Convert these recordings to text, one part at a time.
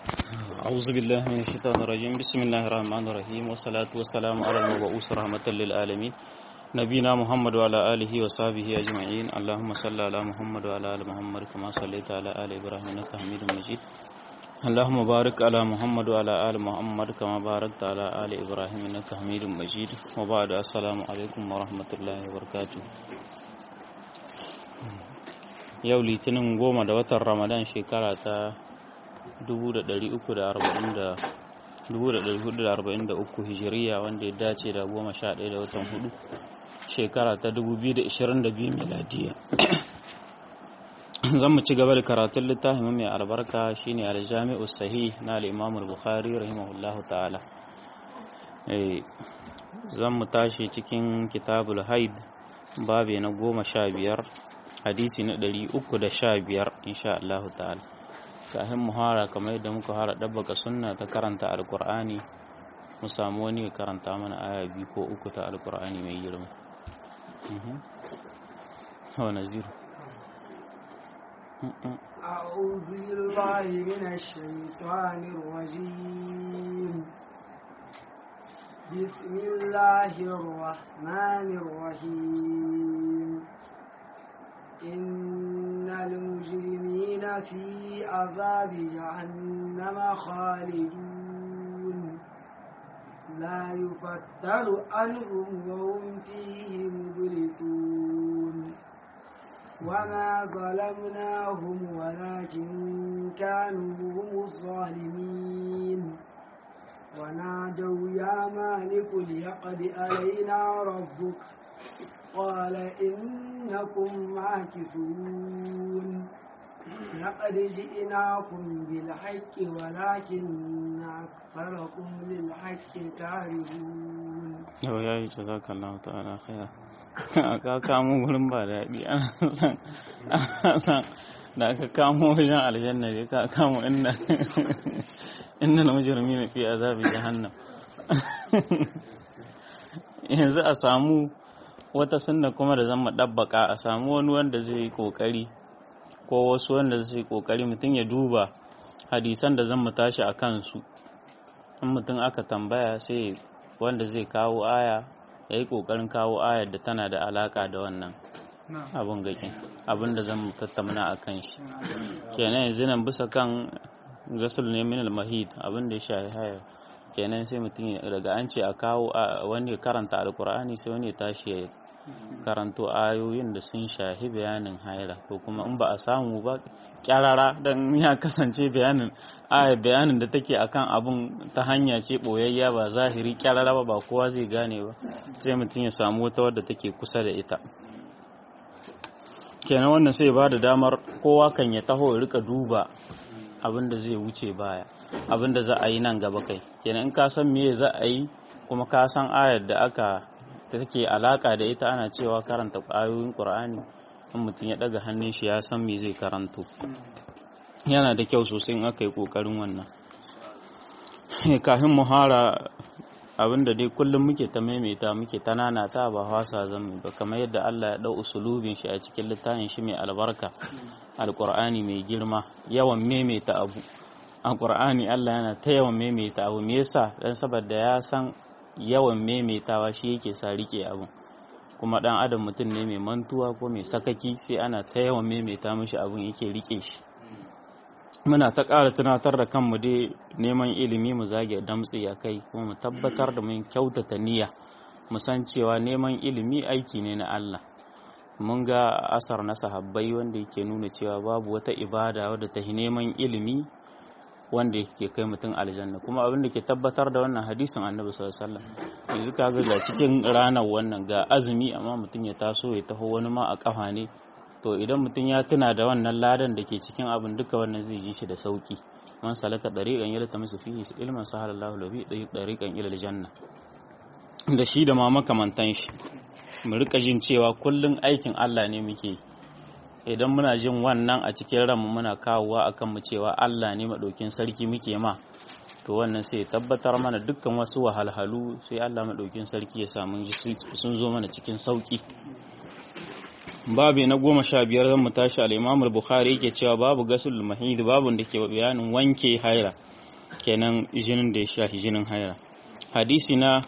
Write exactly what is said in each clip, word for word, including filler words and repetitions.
أعوذ بالله من الشيطان الرجيم بسم الله الرحمن الرحيم والصلاة والسلام على المبعوث رحمة للعالمين نبينا محمد وعلى آله وصحبه أجمعين اللهم صل على محمد وعلى آل محمد كما صليت على آل إبراهيم إنك حميد مجيد اللهم بارك على محمد وعلى آل محمد كما باركت على آل إبراهيم إنك حميد مجيد وبعد السلام عليكم ورحمة الله وبركاته. yau litinin goma da watan ramadan shekara ta dubu da ɗari hudu da arba'in da uku hijiriya wanda ya dace da goma sha ɗaya da watan hudu shekara ta dubu biyu da ashirin da biyu miladiya. Zan mu ci gaba da karatun littafin mai albarka shine aljami'u sahih na al-imam al-bukhari rahimahullahu ta'ala. Zan mu tashi cikin kitabul haid babi na goma sha biyar hadisi na ɗari uku da sha biyar insha Allah ta'ala. Kafin mu fara kamar yadda muka fara dabbaka sunna ta karanta alqur'ani mu samu wani karanta mana aya biyu ko uku ta alqur'ani mai girma. Wa nazir أعوذ بالله من الشيطان الرجيم بسم الله الرحمن الرحيم إن المجرمين في عذاب جهنم خالدون لا يفتر عنهم وهم فيه مبلسون وما ظلمناهم ولكن كانوا هم الظالمين ونادوا يا مالك ليقض علينا ربك قال إنكم معكثون لقد جئناكم بالحق ولكن أكثركم للحق كارهون. yau yayi jazakallahu ta'ala khaira ka kamo gurin ba daɗi ana san san da aka kamo wajen aljanna ne ka kamo inna inna al-mujrimina fi azabi jahannam. Yanzu a samu wata sunna kuma da zan dabbaka a samu wani wanda zai yi kokari ko wasu wanda zai yi kokari mutum ya duba hadisan da zan mu tashi a kansu. In mutum aka tambaya sai wanda zai kawo aya ya yi kokarin kawo ayar da tana da alaka da wannan abin gakin abin da zan mu tattauna a kan shi. Kenan yanzu nan bisa kan gasul ne min al-mahid abin da ya shafi hayar kenan sai mutum daga an ce a kawo wani karanta alkur'ani sai wani ya tashi ya karanto ayoyin da sun shahi bayanin haira ko kuma in ba a samu ba kyarara don ya kasance bayanin aya bayanin da take akan abun ta hanya ce boyayya ba zahiri kyarara ba ba kowa zai gane ba sai mutum ya samu wata wadda take kusa da ita. Kenan wannan sai ba da damar kowa kan ya taho ya rika duba abin da zai wuce baya abin da za a yi nan gaba kai. Kenan in ka san me za a yi kuma ka san ayar da aka take alaka da ita ana cewa karanta ayoyin Qur'ani in mutum ya daga hannun shi ya san me zai karanto. Yana da kyau sosai in aka yi kokarin wannan. Kafin muhara abinda dai kullum muke ta maimaita muke ta nanata ba wasa zan ba kamar yadda Allah ya dau usulubin shi a cikin littafin shi mai albarka alqur'ani mai girma yawan maimaita abu. A Qur'ani Allah yana ta yawan maimaita abu me yasa dan saboda ya san yawan maimaitawa shi yake sa rike abu kuma dan adam mutum ne mai mantuwa ko mai sakaki sai ana ta yawan maimaita mishi abun yake rike shi. Muna ta ƙara tunatar da kanmu dai neman ilimi mu zage damtsi a kai kuma mu tabbatar da mun kyautata niyya mu san cewa neman ilimi aiki ne na Allah. Mun ga asar na sahabbai wanda yake nuna cewa babu wata ibada wadda ta neman ilimi wanda ke kai mutum aljanna kuma abin da ke tabbatar da wannan hadisin annabi sallallahu alaihi wasallam yanzu kaga ga cikin ranar wannan ga azumi amma mutum ya taso ya taho wani ma a kafa ne to idan mutum ya tuna da wannan ladan da ke cikin abin duka wannan zai ji shi da sauki. Man salaka dariqan yaltamisu fihi ilman sahalallahu lahu dariqan ila aljanna da shi da ma makamantan shi mu rika jin cewa kullun aikin Allah ne muke idan muna jin wannan a cikin ranmu muna kawowa akan mu cewa Allah ne madaukin sarki muke ma to wannan sai tabbatar mana dukkan wasu wahalhalu sai Allah madaukin sarki ya samu sun zo mana cikin sauki. babi na goma sha biyar zan mu tashi al-Imam al-Bukhari yake cewa babu gasul mahid babun da ke bayanin wanke haira kenan jinin da ya shafi jinin haira. Hadisi na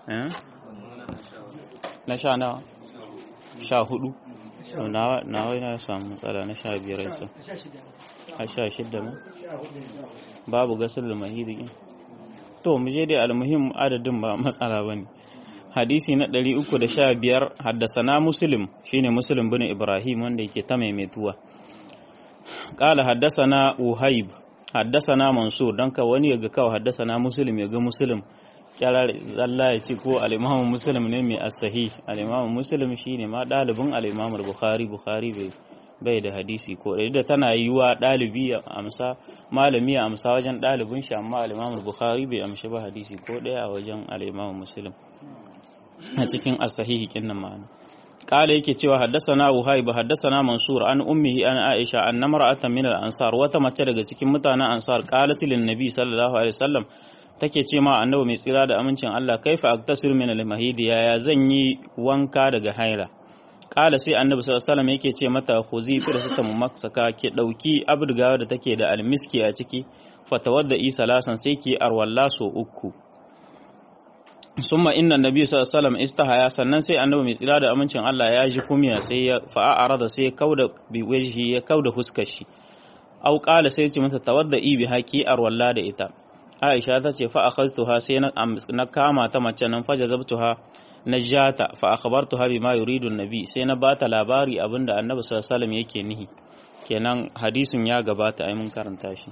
na sha na sha hudu na na wai na samu matsala na sha biyar yasa a sha shidda ma babu gasar da mahidi. To mu je dai almuhim adadin ba matsala bane. Hadisi na ɗari uku da sha biyar haddasana Muslim shine Muslim bin Ibrahim wanda yake ta maimaituwa. Qala haddasana Uhayb haddasana Mansur dan ka wani yaga kawai haddasana Muslim yaga Muslim kyarar Allah ya ce ko al-Imam Muslim ne mai as-sahih. Al-Imam Muslim shine ma dalibin al-Imam Bukhari Bukhari bai bai da hadisi ko da tana yiwa dalibi ya amsa malami ya amsa wajen dalibin shi amma al-Imam Bukhari bai amshi ba hadisi ko daya a wajen al-Imam Muslim a cikin as-sahih kinnan ma'ana. Kala yake cewa haddasana Uhayb haddasana Mansur an ummihi an Aisha an namra'atan min al-ansar wata mace daga cikin mutanen ansar qalat lin nabi sallallahu alaihi wasallam take ce ma annabi mai tsira da amincin Allah kaifa aktasir min al-mahidi ya zan yi wanka daga haila. Kala sai annabi sallallahu alaihi wasallam yake ce mata khuzi firsata mumaksaka ke dauki abdugawa da take da almiski a ciki fatawadda isa lasan sai ki arwalla so uku. Summa inna nabi sallallahu alaihi wasallam istahaya sannan sai annabi mai tsira da amincin Allah ya ji kumiya sai ya fa'ara da sai kauda bi wajhi ya kauda huskar shi. Au qala sai ce mata tawadda bi haki arwalla da ita. Aisha ta ce fa akhadtuha sai na kama ta mace nan fajazabtuha najata fa akhbartuha bima yuridu an-nabi sai na bata labari abinda annabi sallallahu alaihi wasallam yake nihi. Kenan hadisin ya gabata ai mun karanta shi.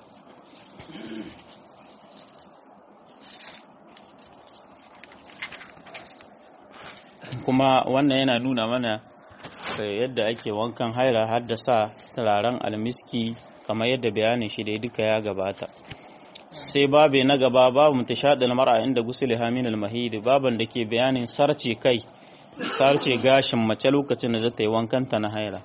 Kuma wannan yana nuna mana yadda ake wankan haira haddasa turaren almiski kamar yadda bayanin shi da duka ya gabata. Sai babe na gaba babu mutashadil mar'a inda gusulha min al-mahid baban da ke bayanin sarce kai sarce gashin mace lokacin da zata yi wankan ta na haira.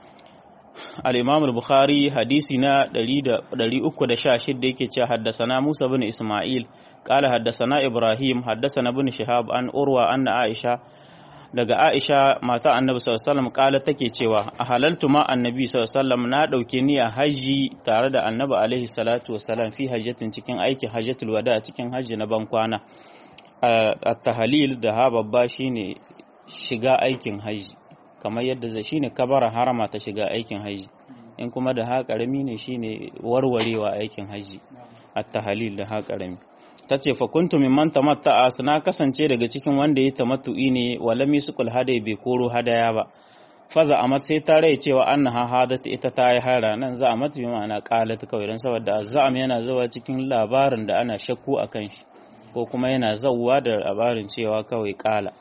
Al-Imam al-Bukhari hadisi na ɗari uku da sha shida yake cewa haddasana Musa bin Isma'il qala haddasana Ibrahim haddasana ibn Shihab an Urwa anna Aisha daga Aisha mata Annabi sallallahu alaihi wasallam kala take cewa a halaltu ma Annabi sallallahu alaihi wasallam na dauke niyya haji tare da Annabi alaihi salatu wasallam fi hajjatin cikin aikin hajjatul wada cikin haji na ban kwana. At-tahlil da ha babba shine shiga aikin haji kamar yadda zai shine kabara harama ta shiga aikin haji in kuma da ha karami ne shine warwarewa aikin haji at-tahlil da ha karami. Tace fa kuntu mimman tamatta'a na kasance daga cikin wanda ya tamattu'i ne walam yusqul hadai bai koro hadaya ba. Faza amat sai ta rai cewa annaha hadat ita ta yi hara nan za a mata bi ma'ana qalat kawai dan saboda azzam yana zawa cikin labarin da ana shakku akan shi ko kuma yana zawwa da labarin cewa kawai qala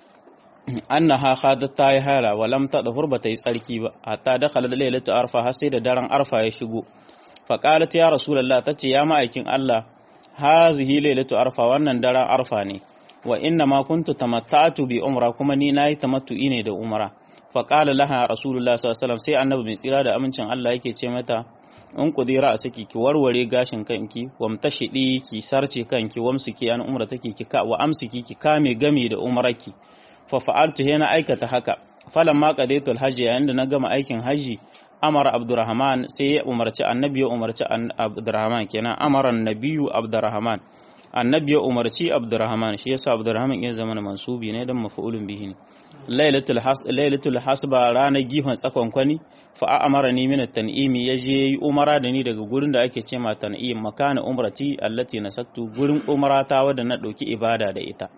annaha hadat ta yi hara walam tadhur ba ta yi tsarki ba hatta dakhala lailatu arfa har sai da daren arfa ya shigo. Fa qalat ya rasulullah tace ya ma'aikin Allah hazihi lailatu arfa wannan daren arfa ne wa inna ma kuntu tamatta'tu bi umra kuma ni nayi tamattu'i ne da umra. Fa qala laha rasulullah sallallahu alaihi wasallam sai annabi mai tsira da amincin Allah yake ce mata in kudira saki ki warware gashin kanki wamtashidi ki sarce kanki wamsiki an umra take ki ka wa amsiki ki kame gami da umrarki. Fa fa'altu hina aikata haka falamma qadaytul hajji yayin da na gama aikin haji amara Abdurrahman sai ya umarci annabi ya umarci Abdurrahman kenan amara annabiyu Abdurrahman annabi ya umarci Abdurrahman shi yasa Abdurrahman ya zama mansubi ne dan maf'ulun bihi ne. Lailatul has lailatul hasba ranar gihon tsakon kwani fa amarani min at-tan'imi yaje yi umara da ni daga gurin da ake cewa tan'im makana umrati allati nasaktu gurin umrata wadda na dauki ibada da ita.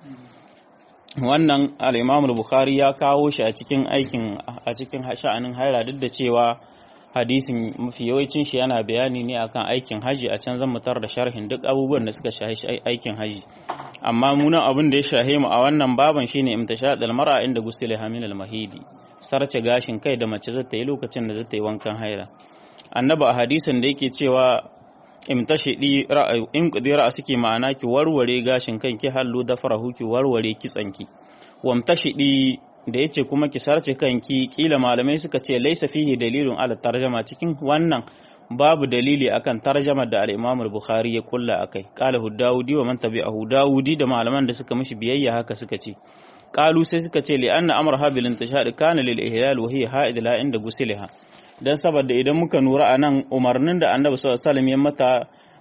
Wannan al-Imam al-Bukhari ya kawo shi a cikin aikin a cikin sha'anin haira duk da cewa hadisin mafi yawancin shi yana bayani ne akan aikin haji a can zan mutar da sharhin duk abubuwan da suka shahi aikin haji amma muna abin da ya shahe mu a wannan baban shine imtishadul mar'a inda gusila min al-mahidi sarce gashin kai da mace zata yi lokacin da zata yi wankan haira. Annabi a hadisin da yake cewa imtashidi ra'ayu in qudira suke ma'ana ki warware gashin kanki hallu da farahu ki warware kitsanki wamtashidi da yace kuma ki sarce kanki kila malamai suka ce laysa fihi dalilun ala tarjama cikin wannan babu dalili akan tarjamar da al-Imam al-Bukhari ya kulla akai qala Dawudi wa man tabi'ahu Dawudi da malaman da suka mishi biyayya haka suka ce qalu sai suka ce li anna amraha bil intishad kana lil ihlal wa hiya ha'id la inda gusilha dan saboda idan muka nura anan umarnin da Annabi sallallahu alaihi wasallam ya mata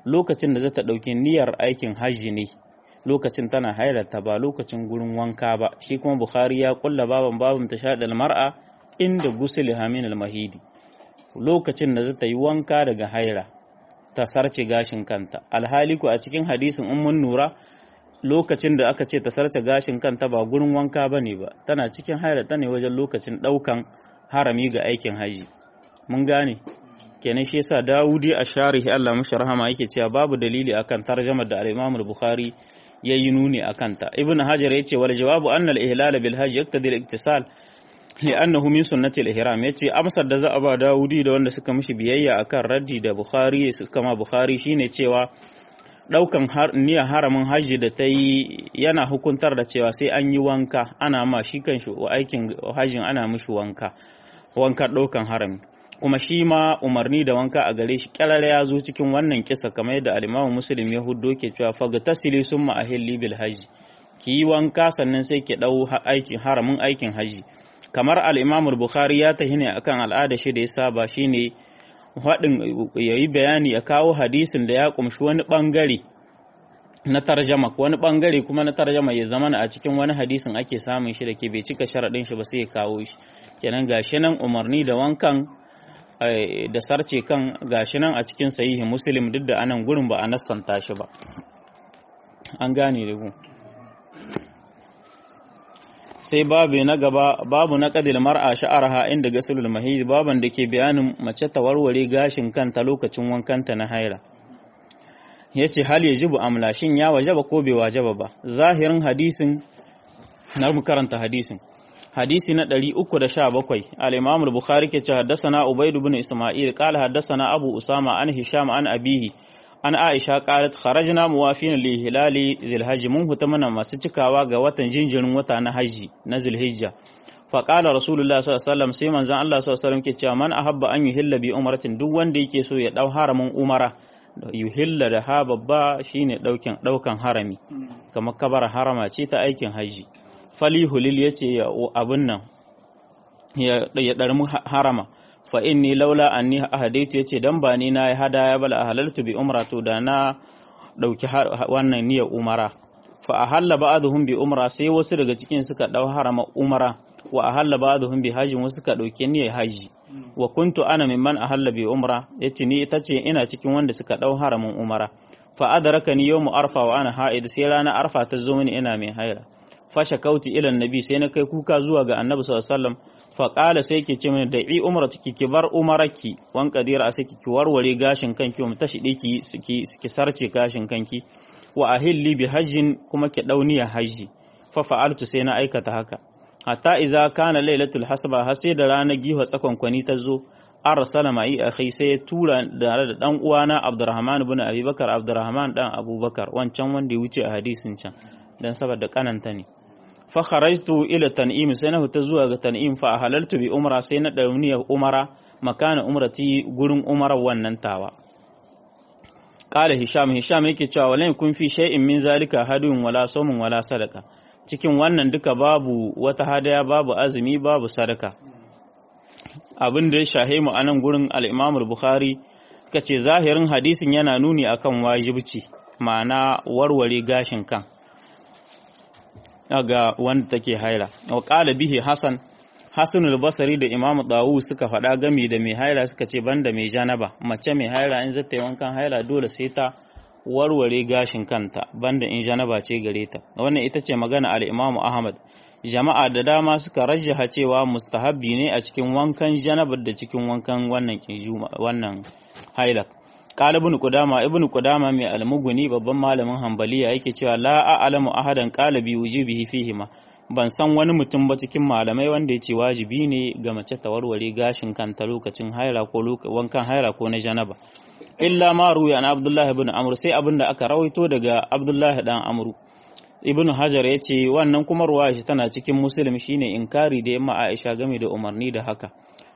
lokacin da za ta ɗauki niyyar aikin hajji ne lokacin tana hailata ba lokacin gurin wanka ba. Shi kuma Bukhari ya kulla baban babun tashadal mar'a inda gusulha min al-mahidi, lokacin da za ta yi wanka daga haira ta sarce gashin kanta. Alhali ku a cikin hadisin in mun nura lokacin da aka ce ta sarce gashin kanta ba gurin wanka bane ba, tana cikin haira ta ne wajen lokacin daukan harami ga aikin haji. Mun gane kenan shi yasa Dawudi a sharihi Allah mashi rahama yake cewa babu dalili akan tarjamar da al-Imam al-Bukhari yayi nuni akan ta. Ibn Hajar yace wal jawabu anna al-ihlal bil hajj yaqtadi al-iktisal li'annahu min sunnati al-ihram. Yace amsar da za a ba Dawudi da wanda suka mishi biyayya akan raddi da Bukhari suka ma Bukhari shine cewa daukan niyyar haramin hajji da ta yi yana hukuntar da cewa sai an yi wanka, ana ma shi kan shi aikin hajjin ana mishi wanka wanka daukan harami, kuma shi ma umarni da wanka a gare shi kyarara ya zo cikin wannan kisa kamar yadda al-Imam Muslim ya huddo ke cewa fagtasili summa ahilli bil hajji, ki yi wanka sannan sai ki dau aikin haramin aikin hajji. Kamar al-Imam Bukhari ya tahi ne akan al'ada shi da ya saba shine hadin yayi bayani ya kawo hadisin da ya kumshi wani bangare na tarjama, wani bangare kuma na tarjama ya zama a cikin wani hadisin ake samun shi da ke bai cika sharadin shi ba sai ya kawo shi. Kenan gashi nan umarni da wankan da sarce kan gashi nan a cikin sahihi Muslim, duk da anan gurin ba a nassanta shi ba. An gane da ku. Sai babu na gaba, babu na qadil mar'a sha'araha inda gasulul mahid, baban da ke bayanin mace ta warware gashin kanta lokacin wankanta na haira. Yace hal yajibu amla, shin ya wajaba ko bai wajaba ba. Zahirin hadisin na mu karanta hadisin. Hadisi na ɗari uku da sha bakwai, al-Imam al-Bukhari ke ce haddasana Ubayd ibn Isma'il qala haddasana Abu Usama an Hisham an abihi an Aisha qalat kharajna muwafina li hilali zilhajj, mun huta mana masu cikawa ga watan jinjirin wata na haji na Zulhijja. Fa qala Rasulullah sallallahu alaihi wasallam, sai manzon Allah sallallahu alaihi wasallam ke cewa man ahabba an yuhilla bi umratin, duk wanda yake so ya dau haramin umara. Yuhilla da ha babba shine daukan daukan harami, kamar kabara harama ce ta aikin haji. Fali hulil yace abun nan ya ya darmu harama. Fa inni laula anni ahadaitu yace dan ba ni na hadaya bal ahlaltu bi umratu, da na dauki wannan niyyar umara. Fa ahalla ba'dhum bi umra, sai wasu daga cikin suka dau harama umara, wa ahalla ba'dhum bi hajji, wasu suka dauki niyyar haji. Wa kuntu ana mimman ahalla bi umra, yace ni tace ina cikin wanda suka dau haramin umara. Fa adrakani yawmu arfa wa ana haid, sai rana arfa ta zo mini ina mai haira. Fa shakauti ila annabi, sai na kai kuka zuwa ga annabi sallallahu alaihi wasallam. Fa qala, sai yake ce mini da i umratiki, ki bar umaraki, wan qadira sai ki warware gashin kanki, mu tashi diki ki ki sarce gashin kanki. Wa ahilli bi hajjin, kuma ki dauniya haji. Fa fa'altu, sai na aikata haka. Hatta iza kana lailatul hasba, har sai da ranar giwa tsakon kwani ta zo, arsala ma'i akhi, sai ya tura da dan uwana Abdurrahman ibn Abi Bakar, Abdurrahman dan Abubakar, wancan wanda ya wuce a hadisin can, dan saboda kananta ne. Fa kharajtu ila tan'im, sai na fita zuwa ga tan'im. Fa halaltu bi umra, sai na dauniya umara, makana umrati, gurin umarar wannan tawa. Qala Hisham, Hisham yake cewa walan kun fi shay'in min zalika hadun wala sawmun wala sadaka, cikin wannan duka babu wata hadaya, babu azumi, babu sadaka. Abin da ya shahe mu anan gurin al-Imam al-Bukhari kace zahirin hadisin yana nuni akan wajibci, ma'ana warware gashin kan ga wanda take haira. Wa qala bihi Hasan, Hasan al-Basri da Imam Dawud suka faɗa game da mai haira, suka ce banda mai janaba, mace mai haira in zata yi wankan haira dole sai ta warware gashin kanta, banda in janaba ce gare ta. Wannan ita ce magana al-Imam Ahmad. Jama'a da dama suka rajjaha cewa mustahabbi ne a cikin wankan janabar da cikin wankan wannan kijuma wannan haila. Qala ibn Qudama, ibn Qudama mai al-Mughni babban malamin Hanbaliya yake cewa la a'lamu ahadan qala bi wujubihi fihima, ban san wani mutum ba cikin malamai wanda yace wajibi ne ga mace ta warware gashin kanta lokacin haila ko wankan haila ko na janaba. Illa ma ruya an Abdullah ibn Amr, sai abinda aka rawaito daga Abdullah dan Amr. Ibn Hajar yace wannan kuma ruwaya shi tana cikin Muslim, shine inkari da yamma Aisha game da umarni da haka.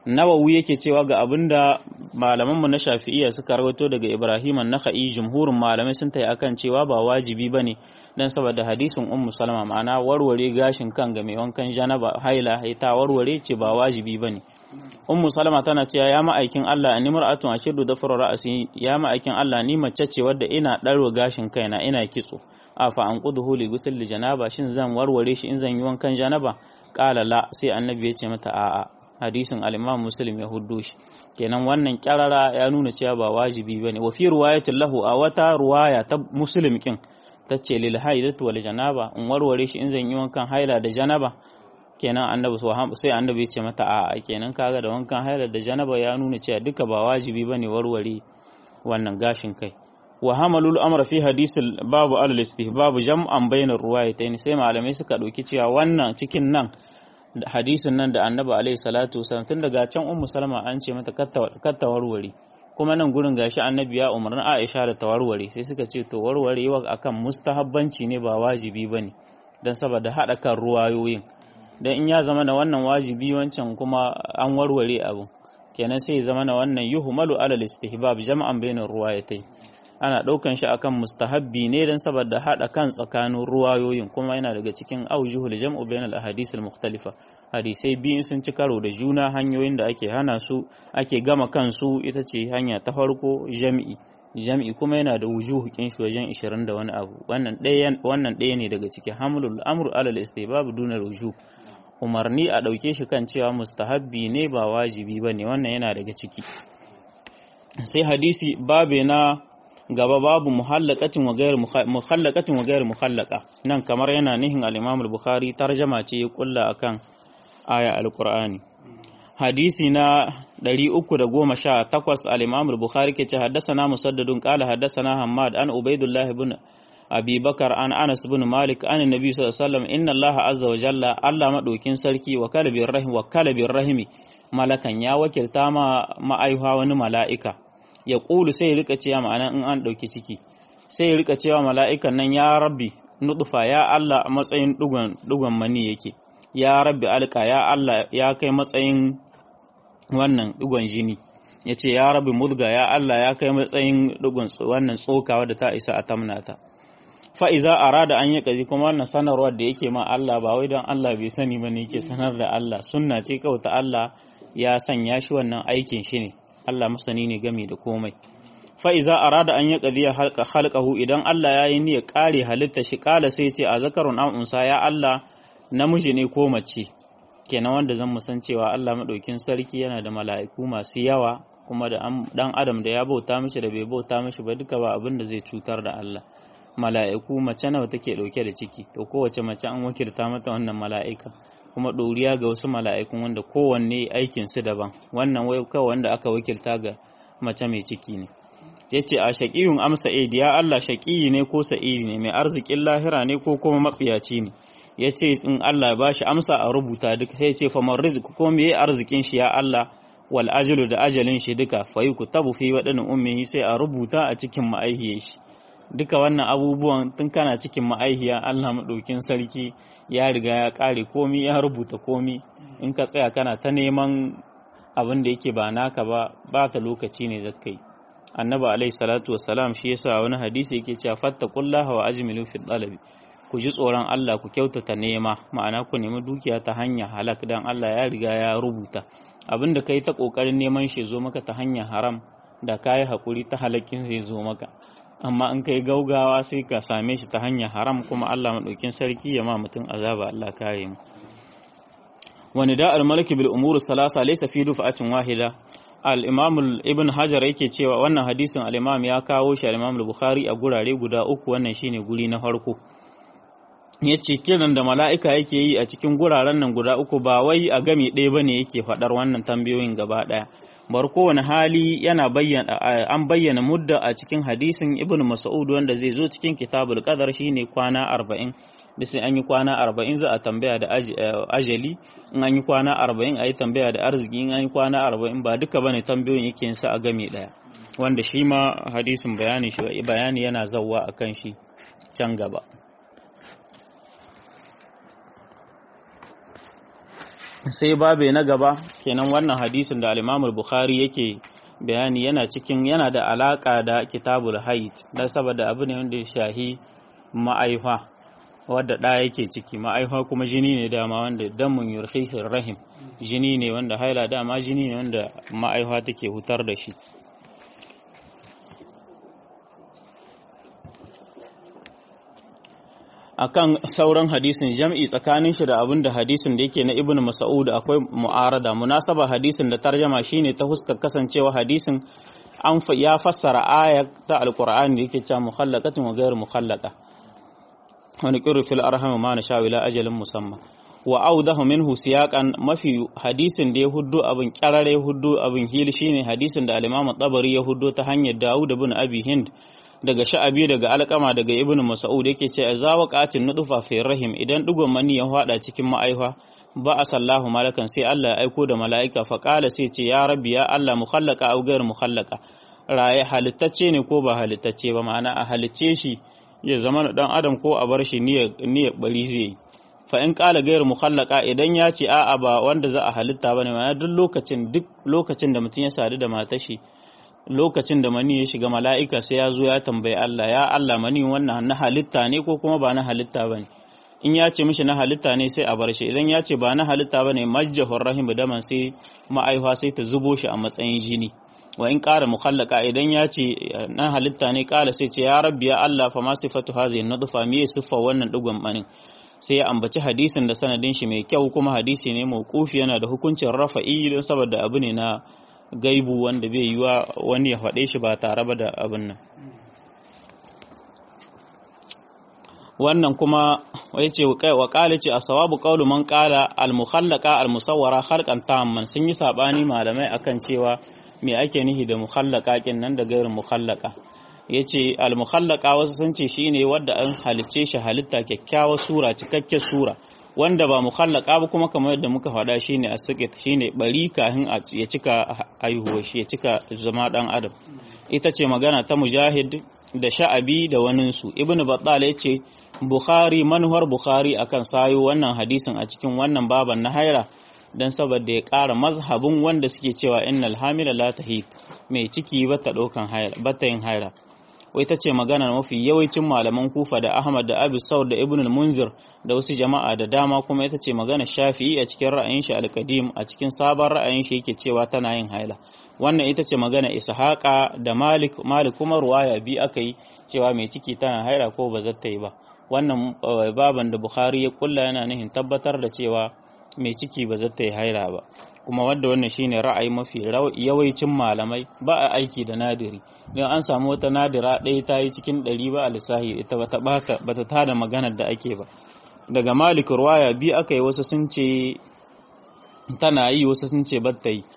Nawawi yake cewa ga abinda malamanmu na Shafi'iyya suka rawaito daga Ibrahim an-Nakhai jumhurin malamai sun tayi akan cewa ba wajibi bane dan saboda hadisin Ummu Salama ma'ana warware gashin kan ga mai wankan janaba haila ta warware ce ba wajibi bane. Ummu Salama tana cewa ya ma'aikin Allah ani mar'atun ashiddu dafra ra'si ya ma'aikin Allah ni mace ce wadda ina darwa gashin kaina ina kitso afa an quduhu li ghusl janaba shin zan warware shi in zan yi wankan janaba qala la sai annabi ya ce mata a'a. Hadisin al-Imam Muslim ya huddo shi kenan wannan kyarara ya nuna cewa ba wajibi bane. Wa fi riwayatin lahu a wata ruwaya ta Muslim kin tace lil haidatu wal janaba in warware shi in zan yi wankan haila da janaba kenan annabi sai annabi ya ce mata a'a kenan kaga da wankan haila da janaba ya nuna cewa duka ba wajibi bane warware wannan gashin kai. Wa hamalul amra fi hadisil babu al-istihbab jam'an bainar ruwayatayn sai malamai suka dauki cewa wannan cikin nan hadisin nan da annabi alaihi salatu wasallam tun daga can ummu salama an ce mata katta warware kuma nan gurin gashi annabi ya umarni Aisha da tawarware sai suka ce to warwarewa akan mustahabbanci ne ba wajibi bane dan saboda hada kan ruwayoyin dan in ya zama da wannan wajibi wancan kuma an warware abu kenan sai ya zama na wannan yuhmalu alal istihbab jam'an bainar ruwayatai ana daukan shi akan mustahabbi ne dan saboda hada kan tsakanin ruwayoyin kuma yana daga cikin aujuhul jam'u bainal ahadithil mukhtalifa hadisai biyu sun ci karo da juna hanyoyin da ake hana su ake gama kansu ita ce hanya ta farko jami'i jami'i kuma yana da wujuhu kin shi wajen ishirin da wani abu wannan ɗaya wannan ɗaya ne daga cikin hamlul amru alal istihbab duna ruju umarni a dauke shi kan cewa mustahabbi ne ba wajibi bane wannan yana daga ciki. Sai hadisi babe na gaba babu muhallaqatin wa ghayr muhallaqatin wa ghayr muhallaqa nan kamar yana nihin al-Imam al-Bukhari tarjuma ce ya kulla akan aya al-Qur'ani. Hadisi na ɗari uku da goma sha takwas al-Imam al-Bukhari ke ce haddathana Musaddadun qala haddathana Hammad an Ubaydullah ibn Abi Bakar an Anas ibn Malik an Nabi sallallahu alaihi wasallam inna Allah azza wa jalla Allah madaukin sarki wa kalbir rahim wa kalbir rahimi malakan ya wakilta ma ma'aiha wani mala'ika ya ƙulu sai ya rika cewa ma'ana in an ɗauki ciki sai ya rika cewa mala'ikan nan ya rabbi nutfa ya Allah a matsayin ɗugon mani yake ya rabbi alka ya Allah ya kai matsayin wannan ɗugon jini ya ce ya rabbi mudga ya Allah ya kai matsayin ɗugon wannan tsokawa da ta isa a tamnata fa'iza a rada an yi ƙazi kuma wannan sanarwar da yake ma Allah ba wai don Allah bai sani ba ne yake sanar da Allah sunna ce kawai ta Allah ya sanya shi wannan aikin shi ne Allah masani ne game da komai. Fa'iza a rada an yi ƙadiyar halƙahu idan Allah ya yi niyyar ƙare halitta shi ƙala sai ce a zakarun an unsa ya Allah namiji ne ko mace. Kenan wanda zan musan cewa Allah maɗaukin sarki yana da mala'iku masu yawa kuma da ɗan adam da ya bauta mishi da bai bauta mishi ba duka ba abin da zai cutar da Allah. Mala'iku mace nawa take ɗauke da ciki to kowace mace an wakilta mata wannan mala'ika. Kuma ɗoriya ga wasu mala'ikun wanda kowanne aikinsu daban wannan wai kawai wanda aka wakilta ga mace mai ciki ne. Ya ce a shaƙiyun amsa aidi ya Allah shaƙiyi ne ko sa'idi ne mai arzikin lahira ne ko kuma matsiyaci ne. Ya ce in Allah ba shi amsa a rubuta duka sai ce famar riziki ko me arzikin shi ya Allah wal ajalu da ajalin shi duka fa yi ku tabu fi waɗannan ummihi sai a rubuta a cikin ma'aihiyar shi. Duka wannan abubuwan tun kana cikin ma'aihiya Allah maɗaukin sarki ya riga ya ƙare komi ya rubuta komi in ka tsaya kana ta neman abin da yake ba naka ba baka lokaci ne zakai. Annabi alaihi salatu wassalam shi yasa wani hadisi yake cewa fattaqullaha wa ajmilu fi talabi ku ji tsoron Allah ku kyautata nema ma'ana ku nemi dukiya ta hanya halak dan Allah ya riga ya rubuta abin da kai ta kokarin neman shi zo maka ta hanya haram da kai hakuri ta halakin zai zo maka amma in kai gaugawa sai ka same shi ta hanyar haram kuma Allah madaukin sarki ya ma mutum azaba Allah kare mu. Wani da'al malaki bil umuri salasa laysa fi dufa'atin wahida al-imam ibn hajar yake cewa wannan hadisin al-imam ya kawo shi al-imam al-bukhari a gurare guda uku wannan shine guri na farko yace kiran da mala'ika yake yi a cikin guraren nan guda uku ba wai a game ɗaya bane yake faɗar wannan tambayoyin gaba ɗaya bar kowane hali yana bayyana an bayyana mudda a cikin hadisin ibn mas'ud wanda zai zo cikin kitabul qadar shine kwana arba'in da sai an yi kwana arba'in za a tambaya da ajali in an yi kwana arba'in a yi tambaya da arziki in an yi kwana arba'in ba duka bane tambayoyin yake sa a game daya wanda shi ma hadisin bayani shi bayani yana zawwa akan shi can gaba. sai babe na gaba kenan wannan hadisin da al-Imam al-Bukhari yake bayani yana cikin yana da alaka da kitabul haid dan saboda abu ne wanda ya shahi ma'aifa wadda da yake ciki ma'aifa kuma jini ne dama wanda damun yurhihir rahim jini ne wanda haila dama jini ne wanda ma'aifa take hutar da shi. Akan sauran hadisin jam'i tsakanin shi da abin da hadisin da yake na Ibn Mas'ud akwai mu'arada munasaba hadisin da tarjama shine ta huskar kasancewa hadisin an ya fassara aya ta alqur'ani da yake cewa mukhallaqatun wa ghayr mukhallaqa wa nuqiru fil arham ma nasha ila ajalin musamma wa awdahu minhu siyaqan mafi hadisin da ya huddo abin qarare huddo abin hil shine hadisin da al-Imam Tabari ya huddo ta hanyar Dawud ibn Abi Hind daga Sha'abi daga Alqama daga Ibn Mas'ud yake ce azawaqatin nudfa fi rahim idan dugon mani ya hada cikin ma'aifa ba asallahu malakan sai Allah ya aiko da mala'ika fa qala sai ce ya rabbi ya Allah mukhallaqa aw ghayr mukhallaqa raye halittacce ne ko ba halittacce ba ma'ana a halicce shi ya zama dan adam ko a bar shi niyya niyya bari zai fa in qala ghayr mukhallaqa idan ya ce a'a ba wanda za a halitta bane ma'ana duk lokacin duk lokacin da mutum ya sadu da matar shi lokacin da mani ya shiga mala'ika sai ya zo ya tambayi Allah ya Allah mani wannan na halitta ne ko kuma ba na halitta bane in ya ce mishi na halitta ne sai a bar shi idan ya ce ba na halitta bane majjahur rahim daman sai ma'aifa sai ta zubo shi a matsayin jini wa in qara mukhallaka idan ya ce na halitta ne qala sai ce ya rabbi ya Allah fa ma sifatu hazihi nadfa me siffa wannan digon manin sai ya ambaci hadisin da sanadin shi mai kyau kuma hadisi ne mauqufi yana da hukuncin rafa'i don saboda abu ne na gaibu wanda bai yi wa wani ya faɗe shi ba tare ba da abin nan wannan kuma ya ce wa ƙali ce a sawabu ƙaulu man ƙala al-mukhallaka al-musawwara khalqan tamman sun yi saɓani malamai akan cewa me ake nihi da mukhallaka kin nan da gairin mukhallaka yace al-mukhallaka wasu sun ce shine wanda an halicce shi halitta kyakkyawar sura cikakken sura wanda ba mukhallaka ba kuma kamar yadda muka faɗa shine as-siqit shine bari kahin ya cika haihuwa shi ya cika zama dan adam ita ce magana ta Mujahid da Sha'abi da waninsu Ibn Battal yace Bukhari manuhar Bukhari akan sayo wannan hadisin a cikin wannan baban na haira dan saboda ya ƙara mazhabin wanda suke cewa innal hamila la tahid mai ciki bata daukan haira bata yin haira wai ta ce magana mafi yawancin malaman Kufa da Ahmad da Abi Saud da Ibn al-Munzir da wasu jama'a da dama kuma ita ce magana Shafi'i a cikin ra'ayin shi al-Qadim a cikin sabon ra'ayin shi yake cewa tana yin haila wannan ita ce magana Ishaqa da Malik Malik kuma ruwaya bi akai cewa mai ciki tana haila ko ba zata yi ba wannan baban da Bukhari ya kulla yana nihin tabbatar da cewa mai ciki ba zata yi haila ba kuma wanda wannan shine ra'ayi mafi yawancin malamai ba a aiki da nadiri don an samu wata nadira ɗaya ta yi cikin ɗari ba a lissahi ita bata bata bata tada maganar da ake ba daga Malik ruwaya bi aka yi wasu sun ce tana yi wasu sun ce batta yi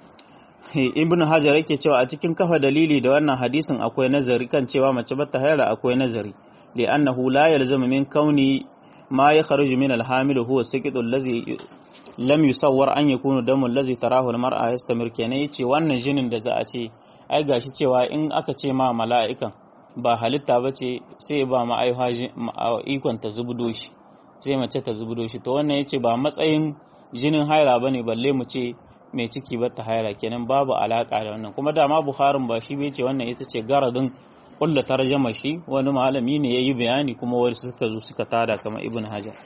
Ibn Hajar yake cewa a cikin kafa dalili da wannan hadisin akwai nazari kan cewa mace bata haila akwai nazari li annahu la yalzamu min kauni ma yakhruju min al-hamil huwa saqitu allazi lam yusawwar an yakunu damu allazi tarahu al-mar'a yastamir kenan yace wannan jinin da za a ce ai gashi cewa in aka ce ma mala'ikan ba halitta bace sai ba ma aiha ikon ta zubdo shi sai mace ta zubdo shi to wannan yace ba matsayin jinin haila bane balle mu ce mai ciki bata haila kenan babu alaka da wannan kuma dama Bukharin ba shi bai ce wannan ita ce garadin kulla tarjama shi wani malami ne yayi bayani kuma wani suka zo suka tada kamar Ibn Hajar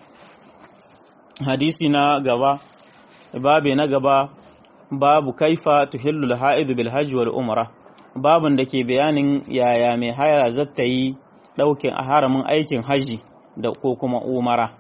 hadisi na gaba babe na gaba babu kaifa tuhillu al-ha'id bil hajj wal umra babun da ke bayanin yaya mai haila zata yi daukin haramin aikin haji da ko kuma umara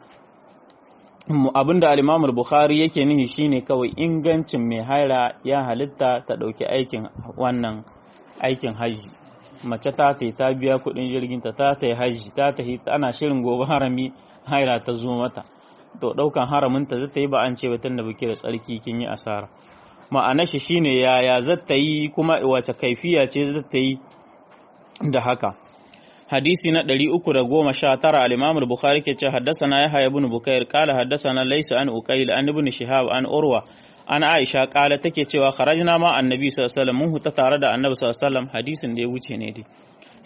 abinda al-Imam al-Bukhari yake nihi shine kawai ingancin mai haila ya halitta ta dauki aikin wannan aikin haji mace ta tai ta biya kudin jirgin ta ta tai haji ta tahi ana shirin gobe harami haila ta zo mata to daukan haramin ta zata yi ba an ce watan da baki da tsarki kin yi asara ma'ana shi shine yaya zata yi kuma wace kaifiya ce zata yi da haka hadisi na ɗari uku da goma sha tara al-Imam al-Bukhari ke ce haddathana Yahya ibn Bukair qala haddathana Laysa an Uqayl an ibn Shihab an Urwa an Aisha qala take cewa kharajna ma annabi sallallahu alaihi wasallam mun huta tare da annabi sallallahu alaihi wasallam hadisin da ya wuce ne dai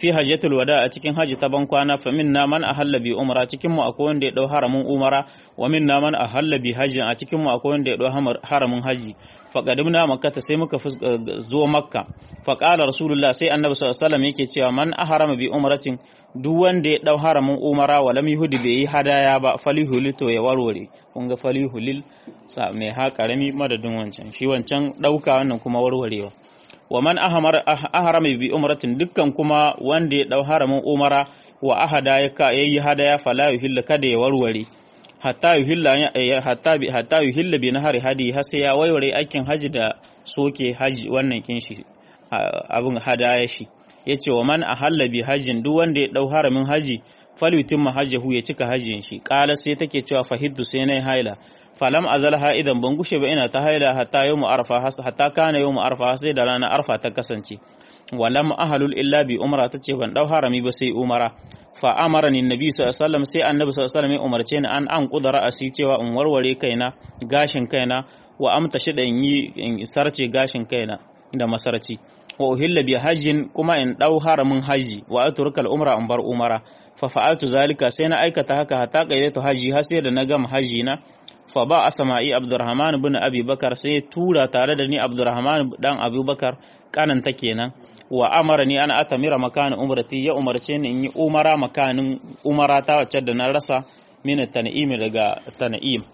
fi hajjatul wada a cikin haji ta ban kwana fa minna man ahalla bi umra cikin mu akwai wanda ya dau haramin umara wa minna man ahalla bi hajjin a cikin mu akwai wanda ya dau haramin haji fa qadimna makkata sai muka zo makka fa qala rasulullah sai annabi sallallahu alaihi wasallam yake cewa man ahrama bi umratin duk wanda ya dau haramin umara wa lam yuhdi bai yi hadaya ba falihul to ya warware kun ga falihul sa mai ha karami madadin wancan shi wancan dauka wannan kuma warwarewa wa man ahrama bi umratin dukkan kuma wanda ya dau haramin umara wa ahada ya yayi hadaya fala yuhillu kada ya warware hatta yuhilla hatta bi hatta yuhilla bi nahari hadi har sai ya warware aikin haji da soke haji wannan kin shi abun hadaya shi yace wa man ahalla bi hajjin duk wanda ya dau haramin haji falyutimma hajjahu ya cika hajjin shi qala sai take cewa fahiddu sai nayi haila falam azalha idan ban gushe ba ina ta haila hatta yawmu arfa hatta kana yawmu arfa sai da ranar arfa ta kasance walam ahlul illa bi umra tace ban dau harami ba sai umara fa amarani annabi sallallahu alaihi wasallam sai annabi sallallahu alaihi wasallam ya umarce ni an an kudara asi cewa in warware kaina gashin kaina wa amtashi da in yi in sarce gashin kaina da masarci wa uhilla bi hajjin kuma in dau haramin haji wa atrukal umra in bar umara fa fa'altu zalika sai na aikata haka hatta qaidatu haji har sai da na gama haji na fa ba asma'i abdurrahman ibn abi bakar sai tura tare da ni abdurrahman dan abubakar kananta kenan wa amarani ana atamira makanin umrati ya umarce ni in yi umara makanin umara ta wacce da na rasa min tan'im daga tan'im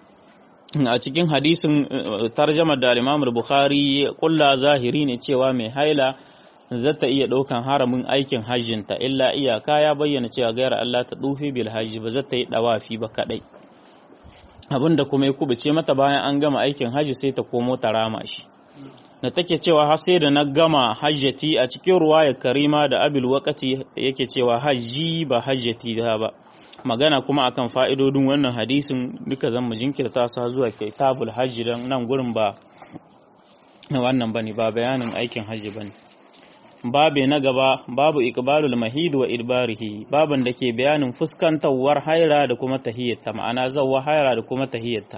a cikin hadisin tarjamar da Imam Bukhari kulla zahiri ne cewa mai haila zata iya daukan haramin aikin hajjinta illa iyaka ya bayyana cewa gairar Allah ta dufi bil hajji ba zata yi dawafi ba kadai abinda kuma ya kubuce mata bayan an gama aikin hajji sai ta komo ta rama shi da take cewa har sai da na gama hajjati a cikin ruwaya karima da abil waqati yake cewa hajji ba hajjati da ba magana kuma akan fa'idodin wannan hadisin duka zan mu jinkirta sa zuwa kitabul hajji dan nan gurin ba wannan bane ba bayanin aikin hajji bane babe na gaba babu iqbalul mahid wa idbarihi baban da ke bayanin fuskantawar haira da kuma tahiyyata ma'ana zawwa haira da kuma tahiyyata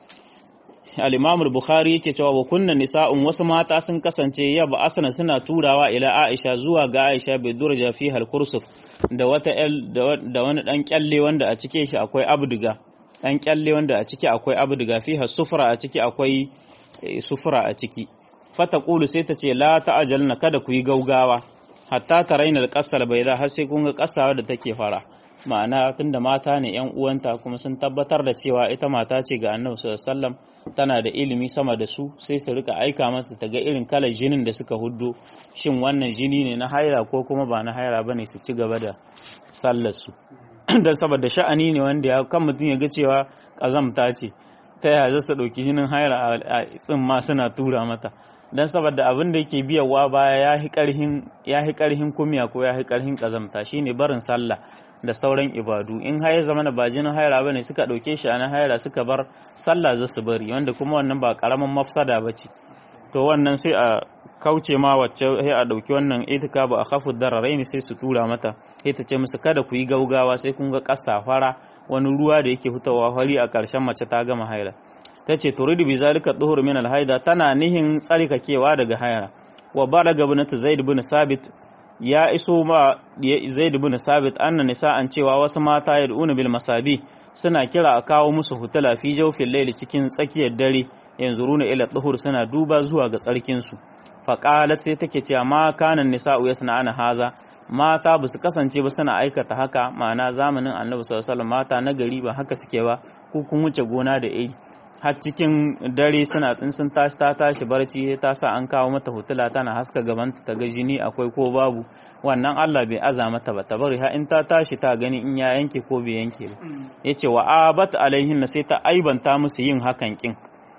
al-Imam al-Bukhari yake cewa wa kunna nisa'un wasu mata sun kasance ya ba asana suna turawa ila Aisha zuwa ga Aisha bai durja fi al-kursuf da wata da wani dan kyalle wanda a cike shi akwai abduga dan kyalle wanda a ciki akwai abduga fi sufra a ciki akwai sufra a ciki fata qulu sai ta ce la ta'ajalna kada ku yi gaugawa hatta taraina al-qasal bayda har sai kun ga kasawa da take fara ma'ana tunda mata ne yan uwanta kuma sun tabbatar da cewa ita mata ce ga Annabi sallallahu alaihi wasallam tana da ilimi sama da su sai su rika aika mata ta ga irin kalar jinin da suka huddo shin wannan jini ne na haira ko kuma ba na haira bane su ci gaba da sallar su dan saboda sha'ani ne wanda ya kan mutun ya ga cewa kazamta ce ta yaya za su dauki jinin haira a tsimma suna tura mata dan saboda abin da yake biyawa baya yahi karhin yahi karhin kumiya ko yahi karhin kazamta shine barin sallah da sauran ibadu in haye zamana ba jinin haira bane suka dauke shi ana haira suka bar sallah za su bari wanda kuma wannan ba karaman mafsada bace to wannan sai a kauce ma wacce sai a dauki wannan itika ba a khafu dararain sai su tura mata sai ta ce musu kada ku yi gaugawa sai kun ga kasa fara wani ruwa da yake fitowa fari a karshen mace ta gama haira tace turidu bi zalika dhuhur min al-haida tana nihin tsarkakewa daga haira wa balaga ibn zaid ibn sabit ya iso ma Zaid ibn Sabit anna nisa'an cewa wasu mata yad'una bil masabi suna kira a kawo musu hutula fi jawfil layli cikin tsakiyar dare yanzuruna ila dhuhur suna duba zuwa ga tsarkin su fa qalat sai take cewa ma kana nisa'u yasna'ana haza mata ba su kasance ba suna aikata haka ma'ana zamanin Annabi sallallahu alaihi wasallam mata na gari ba haka suke ba ku kun wuce gona da iri har cikin dare suna tsin sun tashi ta tashi barci ta sa an kawo mata hutula tana haska gabanta ta ga jini akwai ko babu wannan Allah bai aza mata ba ta bari ha in ta tashi ta gani in ya yanke ko bai yanke ba yace wa abat alaihin sai ta aibanta musu yin hakan kin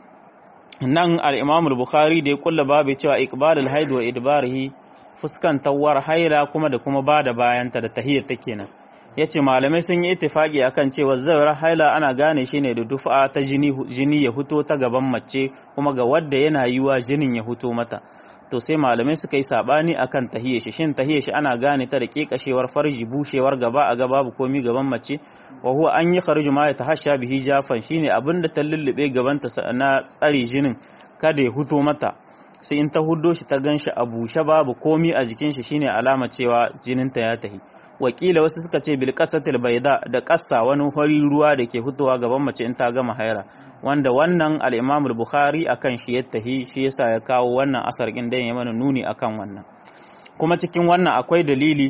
nan al-Imam al-Bukhari da ya kulla babu cewa iqbalul haid wa idbarihi fuskantawar haila kuma da kuma bada bayanta da tahiyyata kenan yace malamai sun yi ittifaki akan cewa zawar haila ana gane shi ne da dufa ta jini jini ya huto ta gaban mace kuma ga wanda yana yiwa jinin ya huto mata to sai malamai suka yi sabani akan tahiyya shi shin tahiyya shi ana gane ta da kekashewar farji bushewar gaba a gaba babu komai gaban mace wa huwa an yi kharju ma yatahasha bihi jafan shine abinda ta lullube gaban ta na tsare jinin kada ya huto mata sai in ta huddo shi ta ganshi a bushe babu komi a jikin shi shine alama cewa jininta ya tahi. Wakila wasu suka ce bil qasatil bayda da qassa wani hori ruwa da ke fitowa gaban mace in ta gama haira, wanda wannan al-Imam al-Bukhari akan shi ya tahi, shi yasa ya kawo wannan asar din da ya mana nuni akan wannan. Kuma cikin wannan akwai dalili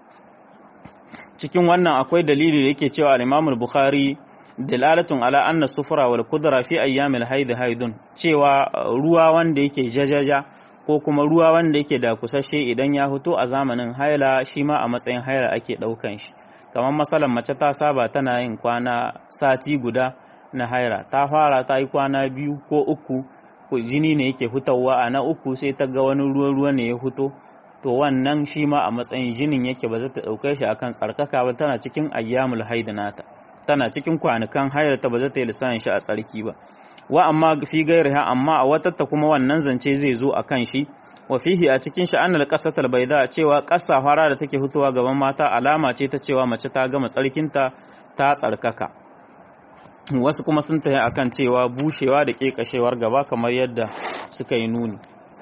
cikin wannan akwai dalili da yake cewa al-Imam al-Bukhari dalalatun ala anna sufra wal kudra fi ayyamil haid haidun, cewa ruwa wanda yake jajaja ko kuma ruwa wanda yake da kusashe idan ya fito a zamanin haila shi ma a matsayin haila ake daukan shi. Kamar masalan mace ta saba tana yin kwana sati guda na haila, ta fara ta yi kwana biyu ko uku ko jini ne yake fitowa a na uku sai ta ga wani ruwa ruwa ne ya fito, to wannan shi ma a matsayin jinin yake ba za ta dauke shi akan tsarkaka ba, tana cikin ayyamul haid nata, tana cikin kwanukan haila ta ba za ta yi lissanin shi a tsarki ba. Wa amma fi gairiha, amma a watatta kuma wannan zance zai zo a kan shi. Wa fihi a cikin shi annal qasatul bayda, cewa ƙasa fara da take fitowa gaban mata alama ce ta cewa mace ta gama tsarkinta ta tsarkaka. Wasu kuma sun tafi akan cewa bushewa da kekashewar gaba kamar yadda suka yi nuni.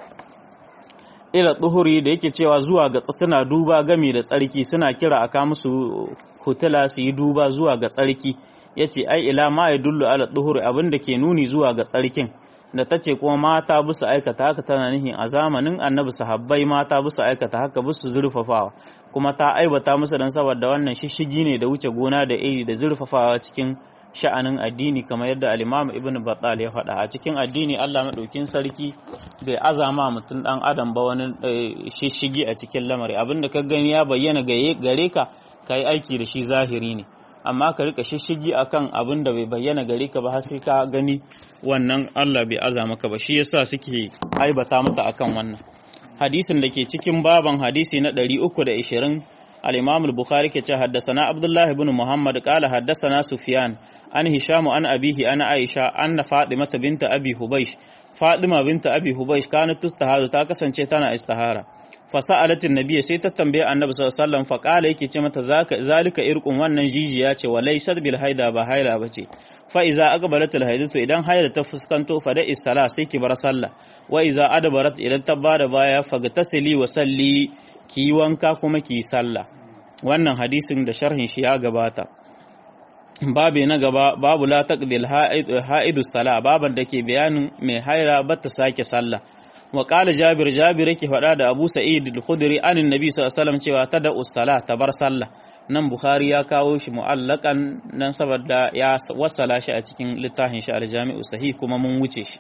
Ila tuhuri da yake cewa zuwa ga suna duba gami da tsarki, suna kira aka musu hutula su yi duba zuwa ga tsarki. Ya ce ai ila ma ya dullu ala duhuri, abin da ke nuni zuwa ga tsarkin, da ta ce kuma mata bisa aikata haka tana nihin a zamanin annabi sahabbai mata bisa aikata haka bisu zurfafawa, kuma ta aibata musu dan saboda wannan shishigi ne da wuce gona da iri da zurfafawa cikin sha'anin addini, kamar yadda al-Imam Ibn Battal ya faɗa a cikin addini Allah madaukin sarki bai azama mutum dan adam ba wani shishigi a cikin lamari, abinda ka gani ya bayyana gare ka kai aiki da shi zahiri ne, amma ka rika shishigi akan abin da bai bayyana gare ka ba har sai ka gani, wannan Allah bai aza maka ba, shi yasa suke aibata mata akan wannan. Hadisin da ke cikin baban hadisi na ɗari uku da ishirin, al-Imam al-Bukhari ke ce haddasana Abdullah ibn Muhammad qala haddasana Sufyan an Hisham an abihi ana Aisha anna Fatima binta Abi Hubaysh, Fatima binta Abi Hubaysh kanat tustahadu, ta kasance tana istihara. fasa'alatin nabiyyi sai ta tambaye annabi sallallahu alaihi wasallam fa qala yake ce mata zaka zalika irqun, wannan jijiya ce walaysat bil haida ba haila bace. Fa iza aqbalatil haidatu, idan haila ta fuskanto fa da isala sai ki bar sallah, wa iza adbarat idan ta bada baya fagtasili wa salli, ki wanka kuma ki sallah. Wannan hadisin da sharhin shi ya gabata. Babu na gaba babu la taqdil haidu sala, baban da ke bayanin mai haila bata sake sallah. Wa qala Jabir, Jabir yake faɗa da Abu Sa'id al-Khudri anin Nabi sallallahu alaihi wasallam cewa tada us-sala, tabar sallah. Nan Bukhari ya kawo shi mu'allakan nan saboda ya wasala shi a cikin littafin shi al-Jami'u Sahih, kuma mun wuce shi.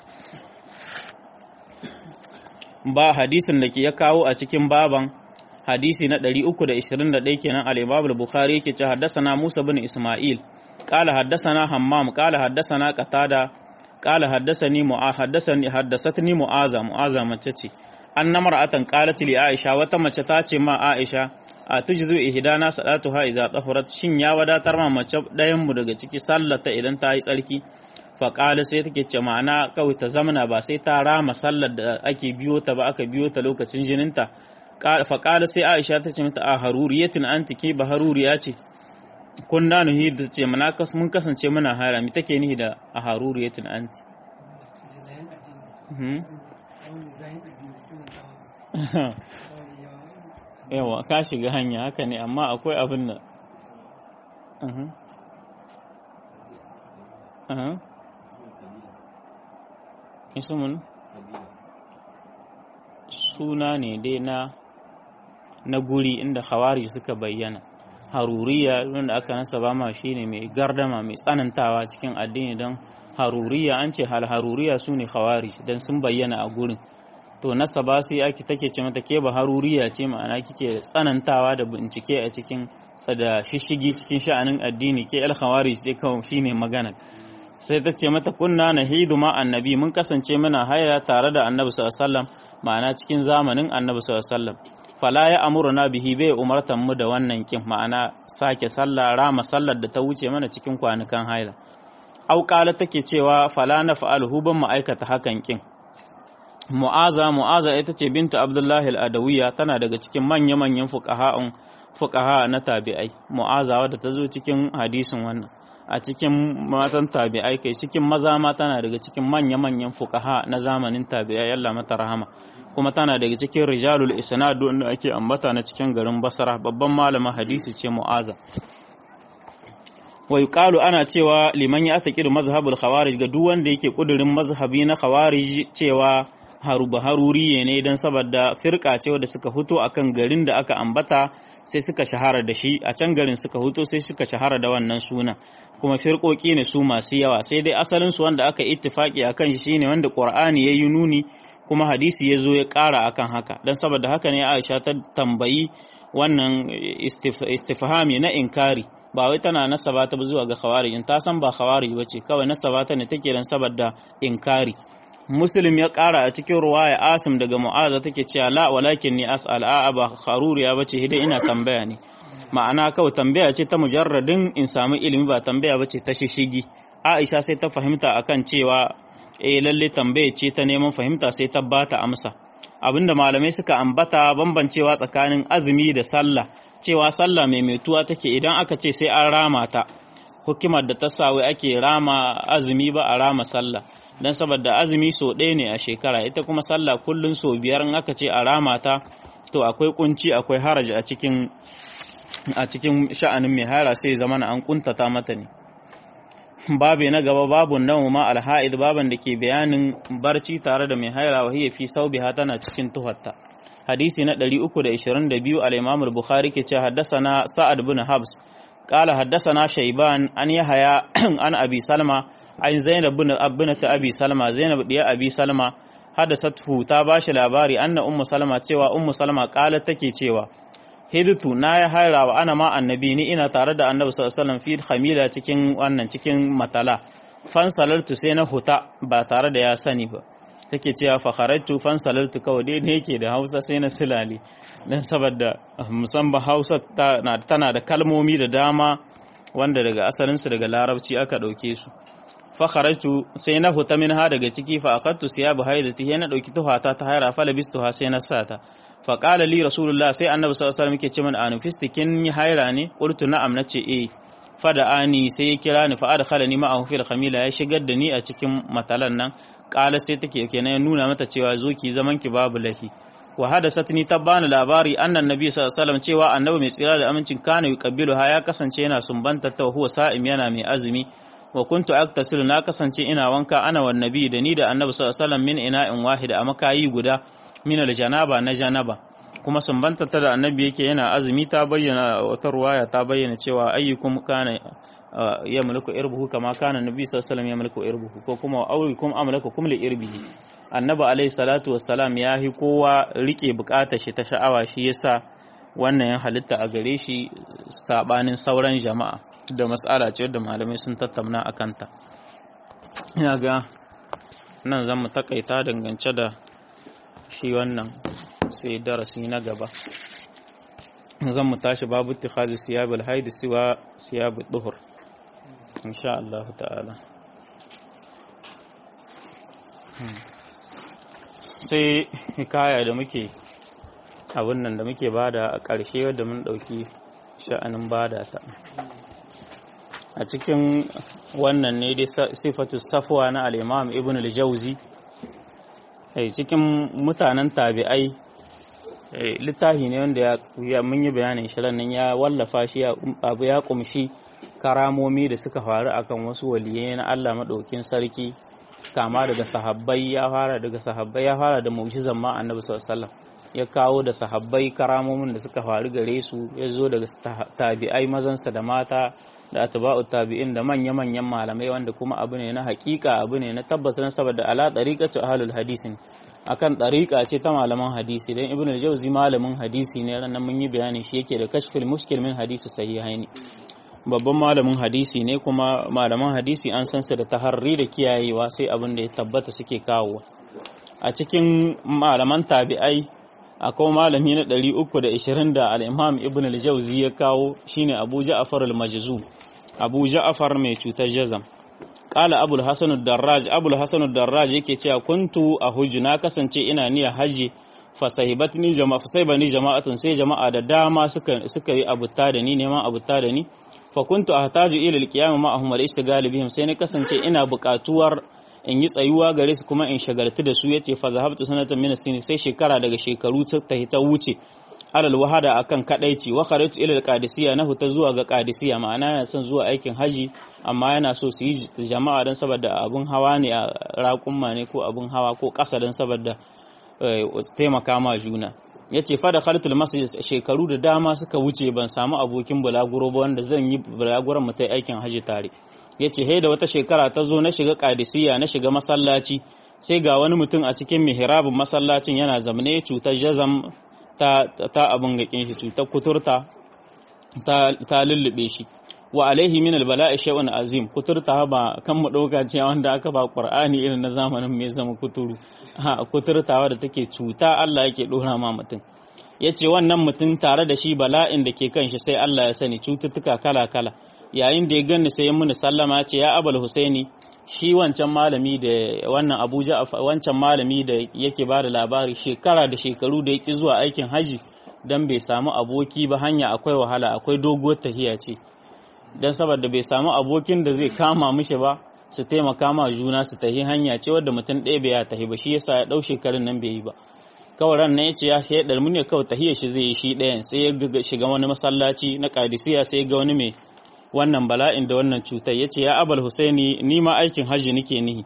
Ba hadisin da ke ya kawo a cikin baban hadisi na ɗari uku da ishirin da ɗaya kenan, al-Imam al-Bukhari yake cewa haddathana Musa bin Isma'il qala haddathana Hammam qala haddathana Qatada qala haddathani mu'az haddathani haddathatni mu'aza mu'aza mace ce anna mar'atan qalat li Aisha, wata mace ta ce ma Aisha a tujzu ihdana salatuha idza tahurat, shin ya wadatar ma mace dayan mu daga ciki sallata idan ta yi tsarki. Fa qala sai take ce ma'ana kawai ta zamana ba sai ta rama sallar da ake biyo ta ba, aka biyo ta lokacin jininta. Fa qala sai Aisha ta ce mata a haruriyatin anti, ke ba haruriya ce. Kunna nuhi da ce mana kas mun kasance muna hara, mi take nihi da a haruriyatin anti. Yawa ka shiga hanya haka ne, amma akwai abin da ismun suna ne dai na na guri inda khawari suka bayyana. Haruriya wanda aka nasaba ma shine mai gardama mai tsanantawa cikin addini, don haruriya an ce hal haruriya sune khawari dan sun bayyana a gurin, to nasaba sai ake take ce mata ke ba haruriya ce, ma'ana kike tsanantawa da bincike a cikin tsada shishigi cikin sha'anin addini, ke al khawari sai kawai shine magana. Sai ta ce mata kunna nahidu ma annabi, mun kasance muna haya tare da annabi sallallahu alaihi wasallam, ma'ana cikin zamanin annabi sallallahu alaihi wasallam. Fala ya amuruna bihi, bai umartan mu da wannan kin, ma'ana sake sallah rama sallar da ta wuce mana cikin kwanukan haila. Au qala take cewa fala na fa'alhu, ban mu aikata hakan kin. Mu'aza Mu'aza ita ce bintu Abdullahi al-Adawiyya, tana daga cikin manya-manyan fuqaha'un fuqaha na tabi'ai. Mu'aza wadda ta zo cikin hadisin wannan a cikin matan tabi'ai kai cikin maza ma tana daga cikin manya-manyan fuqaha na zamanin tabi'ai Allah mata rahama kuma tana daga cikin rijalul isnad wanda ake ambata na cikin garin Basra babban malamin hadisi ce Mu'aza wa yuqalu ana cewa liman ya taqidu mazhabul khawarij ga duk wanda yake kudurin mazhabi na khawarij cewa haruba haruriye ne dan saboda firqa ce wanda suka fito akan garin da aka ambata sai suka shahara da shi a can garin suka fito sai suka shahara da wannan suna kuma firqoki ne su masu yawa sai dai asalin su wanda aka ittifaki akan shi shine wanda Qur'ani yayi nuni kuma hadisi yazo ya ƙara akan haka dan saboda haka ne Aisha ta tambayi wannan istifhami na inkari ba wai tana nasaba ta zuwa ga khawarij in ta san ba khawarij bace kawai nasaba ta ne take dan saboda inkari Muslim ya ƙara a cikin ruwaya Asim daga Mu'aza take cewa la walakin ni as'al a ba kharuriya bace hidai ina tambaya ne ma'ana kawai tambaya ce ta mujarradin in samu ilimi ba tambaya bace ta shishigi Aisha sai ta fahimta akan cewa eh lalle tambaya ce ta neman fahimta sai ta bata amsa abinda malamai suka ambata bambancewa tsakanin azumi da sallah cewa sallah mai metuwa take idan aka ce sai an rama ta hukimar da ta sawe ake rama azumi ba a rama sallah dan saboda azumi so ɗaya ne a shekara ita kuma sallah kullun so biyar in aka ce a rama ta to akwai kunci akwai haraji a cikin a cikin sha'anin mai hara sai zamana an kuntata mata ne babu na gaba babu nawu ma alha'id baban da ke bayanin barci tare da mai haira wa hiya fi saubiha tana cikin tuhatta hadisi na ɗari uku da ishirin da biyu al-Imam al-Bukhari ke ce haddathana Sa'ad bin Habs qala haddathana Shayban an Yahya an Abi Salma an Zainab bin Abinata Abi Salma Zainab diya Abi Salma hadasathu ta bashi labari anna Ummu Salma cewa Ummu Salma qalat take cewa hidtu na ya haira wa ana ma annabi ni ina tare da annabi sallallahu alaihi wasallam fi khamila cikin wannan cikin matala fan salaltu sai na huta ba tare da ya sani ba take cewa fa kharajtu fan salaltu kawai dai ne yake da Hausa sai na silali dan saboda musamman Hausa tana da kalmomi da dama wanda daga asalin su daga Larabci aka dauke su fa kharajtu sai na huta minha daga ciki fa akhadtu siyabu haidati sai na dauki tuhata ta haira fa labistuha sai na sata fa qala li rasulullah sai annabi sallallahu alaihi wasallam yake ce min anu fistikin haira ne qultu na'am nace eh fa da ani sai ya kira ni fa adkhalani ma'ahu fil khamila ya shigar da ni a cikin matalan nan qala sai take kenan ya nuna mata cewa zo ki zaman ki babu lahi wa hadasatni tabbana labari annan nabi sallallahu alaihi wasallam cewa annabi mai tsira da amincin kana yuqabbilu ha ya kasance yana sumbanta ta huwa sa'im yana mai azumi wa kuntu aktasilu na kasance ina wanka ana wan nabi da ni da annabi sallallahu alaihi wasallam min ina'in wahid a makayi guda min aljanaba na janaba kuma sumbanta ta da annabi yake yana azumi ta bayyana wata ruwaya ta bayyana cewa ayyukum kana yamliku irbuhu kama kana nabi sallallahu alaihi wasallam yamliku irbuhu ko kuma ayyukum amlakukum li irbihi annabi alaihi salatu wassalam ya hi kowa rike bukatar shi ta sha'awa shi yasa wannan ya halitta a gare shi sabanin sauran jama'a da mas'ala ce wadda malamai sun tattauna akan ta ina ga nan zan mu takaita dangance da shi wannan sai darasi na gaba zan mu tashi babu ittikhazu siyabul haid siwa siyabud duhur insha Allah ta'ala sai hikaya da muke abun nan da muke bada a ƙarshe wadda mun dauki sha'anin bada ta a cikin wannan ne dai sifatu safwa na al-Imam Ibn al-Jawzi ai cikin mutanen tabi'ai littafi ne wanda ya mun yi bayanin shi nan ya wallafa shi abu ya kumshi karamomi da suka faru akan wasu waliyai na Allah madaukin sarki kama daga sahabbai ya fara daga sahabbai ya fara da mu'jizan ma Annabi sallallahu alaihi wasallam ya kawo da sahabbai karamomin da suka faru gare su ya zo daga tabi'ai mazansa da mata da atba'u tabi'in da manya-manyan malamai wanda kuma abu ne na hakika abu ne na tabbatar saboda ala tariqatu ahlul hadisin akan tariqa ce ta malaman hadisi dan ibnu al-jawzi malamin hadisi ne ran mun yi bayani shi yake da kashful mushkil min hadisi sahihaini babban malamin hadisi ne kuma malaman hadisi an san su da taharri da kiyayewa sai abin da ya tabbata suke kawo a cikin malaman tabi'ai akwai malami na ɗari uku da ishirin da al-Imam Ibn al-Jawzi ya kawo shine Abu Ja'far al-Majzum Abu Ja'far mai cutar jazam qala Abu al-Hasan ad-Darraj Abu al-Hasan ad-Darraj yake cewa kuntu ahujju na kasance ina niyyar haji fasahibatni jama'a fasaibani jama'atun sai jama'a da dama suka suka yi abuta da ni neman abuta da ni fa kuntu ahtaju ila alqiyam ma'ahum wal ishtigal bihim sai ne kasance ina buƙatuwar in yi tsayuwa gare su kuma in shagaltu da su yace fa zahabtu sanatan min as sai shekara daga shekaru ta ta wuce alal wahada akan kadaici wa kharatu ila alqadisiyya nahu ta zuwa ga qadisiyya ma'ana yana son zuwa aikin haji amma yana so su yi jama'a dan saboda abun hawa ne a raƙumma ne ko abun hawa ko ƙasa dan saboda taimaka ma juna yace fa da khaltul masjid shekaru da dama suka wuce ban samu abokin bulaguro ba wanda zan yi bulaguron mu tai aikin haji tare yace he da wata shekara ta zo na shiga qadisiyya na shiga masallaci sai ga wani mutum a cikin mihrabin masallacin yana zamne cutar jazam ta ta abun gakin shi cutar kuturta ta ta lullube shi wa alaihi min albala'i shay'un azim kuturta ba kan mu dauka cewa wanda aka ba qur'ani irin na zamanin mai zama kuturu ha kuturtawa da take cuta Allah yake dora ma mutum yace wannan mutum tare da shi bala'in da ke kan shi sai Allah ya sani cututtuka kala kala yayin da ya ganni sai ya muni sallama yace ya abul husaini shi wancan malami da wannan Abuja wancan malami da yake ba da labari shekara da shekaru da yake zuwa aikin haji dan bai samu aboki ba hanya akwai wahala akwai doguwar tahiya ce dan saboda bai samu abokin da zai kama mishi ba su taimaka ma juna su tahi hanya ce wadda mutum ɗaya bai ya tahi ba shi yasa ya ɗau shekarun nan bai yi ba kawai ran nan yace ya shaidar mu ne kawai tahiyar shi zai yi shi ɗayan sai ya shiga wani masallaci na Qadisiyya sai ya ga wani mai wannan bala'in da wannan cutar yace ya Abul Husaini ni ma aikin haji nake nihi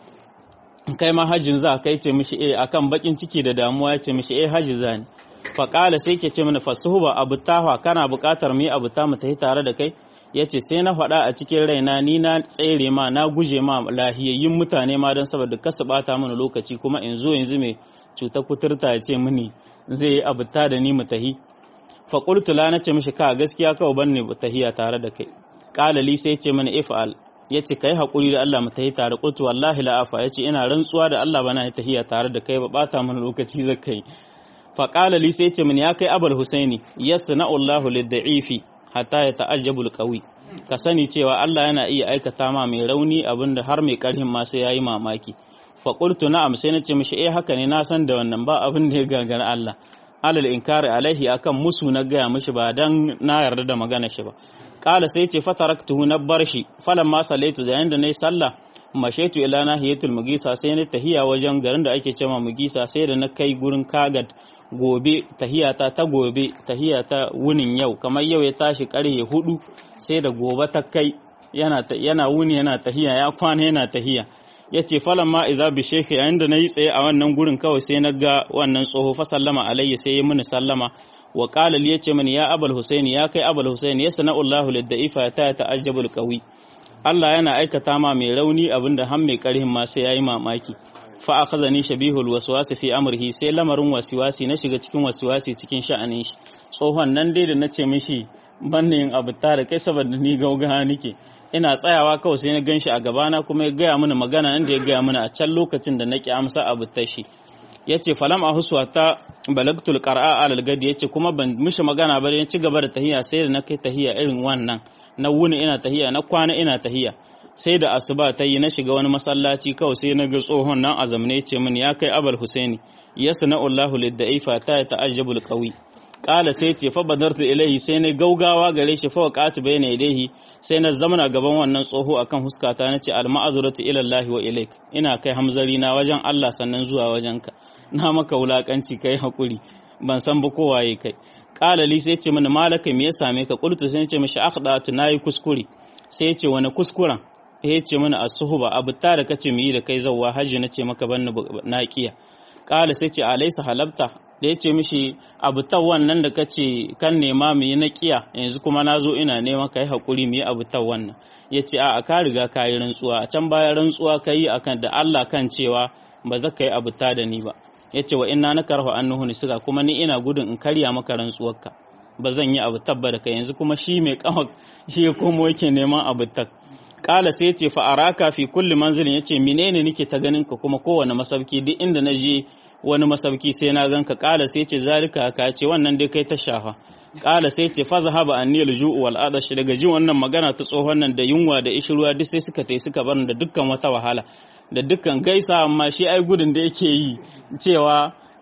kai ma hajjin za kai ce mishi eh akan bakin ciki da damuwa yace mishi eh haji zani fa qala sai ke ce mana fasuhuba abutaha kana buƙatar mu yi abuta mu tahi tare da kai yace sai na faɗa a cikin raina ni na tsere ma na guje ma lahiyayyun mutane ma don saboda kasu bata mana lokaci kuma in zo yanzu mai cutar kuturta ya ce mini zai yi abuta da ni mu tahi fa qultu la nace mishi ka gaskiya kawai banne tahiya tare da kai qala li sai ce mana if'al yace kai hakuri da Allah mu tahi tare qultu wallahi la afa yace ina rantsuwa da Allah bana tahiya tare da kai ba bata mana lokaci zakai fa qala li sai ce mini ya kai Abul Husaini yasna'u Allahu lid-da'ifi hatta ya ta'ajjabu al-qawi ka sani cewa Allah yana iya aikata ma mai rauni abinda har mai karhin ma sai yayi mamaki fa qultu na'am sai nace mishi eh haka ne na san da wannan ba abin da ya gagara Allah alal inkari alaihi akan musu na gaya mishi ba dan na yarda da magana shi ba qala sai ce fataraktuhu na bar shi falamma sallaitu zayin da nayi sallah mashaitu ila nahiyatul mugisa sai na tahiya wajen garin da ake cewa mugisa sai da na kai gurin kagad gobe tahiyata ta gobe tahiyata wunin yau kamar yau ya tashi karhe hudu sai da gobe ta kai yana yana wuni yana tahiya ya kwana yana tahiya yace falamma iza bi shaykh yayin da nayi tsaye a wannan gurin kawai sai na ga wannan tsoho fa sallama alayya sai ya mini sallama wa qala li yace mini ya abul husaini ya kai abul husaini ya sana'u Allahu lid-da'ifa ta ta'ajjabul qawi Allah yana aikata ma mai rauni abinda har mai karhin ma sai yayi mamaki fa akhazani shabihul waswasi fi amrihi sai lamarin wasiwasi na shiga cikin wasiwasi cikin sha'anin shi tsohon nan dai da nace mishi banne yin abu tare kai saboda ni gaugaha nake ina tsayawa kawai sai na ganshi a gabana kuma ya gaya mini magana inda ya gaya mini a can lokacin da nake amsa abu tashi yace falam ahuswa ta balagtul qara'a alal gadi yace kuma ban mishi magana ba ne ci gaba da tahiya sai da na kai tahiya irin wannan na wuni ina tahiya na kwana ina tahiya sai da asuba ta yi na shiga wani masallaci kawai sai na ga tsohon nan azamne ce min ya kai Abul Husaini yasna'u Allahu lid-da'ifa ta ta'ajjabul qawi qala sai ce fa badartu ilayhi sai na gaugawa gare shi fa waqatu bayna yadayhi sai na zamana gaban wannan tsoho akan huskata nace al-ma'azuratu ila Allah wa ilaik ina kai hamzari na wajen Allah sannan zuwa wajenka na maka wulakanci kai hakuri ban san ba kowaye kai qala li sai ce min malaka me ya same ka qultu sai ce mishi akhdatu nayi kuskure sai ce wani kuskuren ya ce mana as-suhba abuta da kace mu yi da kai zawwa haji nace maka ban na kiya kala sai ce alaysa halabta da yace mishi abuta wannan da kace kan nema mu yi na kiya yanzu kuma nazo ina nema kai hakuri mu yi abuta wannan yace a ka riga ka yi rantsuwa a can baya rantsuwa kai akan da Allah kan cewa ba za ka yi abuta da ni ba yace wa inna nakarhu annuhu nisga kuma ni ina gudun in karya maka rantsuwarka ba zan yi abu tabba da kai yanzu kuma shi mai kama shi ya komo yake neman abu tak kala sai yace fa araka fi kulli manzilin yace menene nake ta ganin ka kuma kowane masauki duk inda na je wani masauki sai na ganka kala sai yace zalika ka ce wannan dai kai ta shafa kala sai yace fa zahaba anni alju'u wal adash daga jin wannan magana ta tsohon nan da yunwa da ishruwa duk sai suka tai suka bar da dukkan wata wahala da dukkan gaisa amma shi ai gudun da yake yi cewa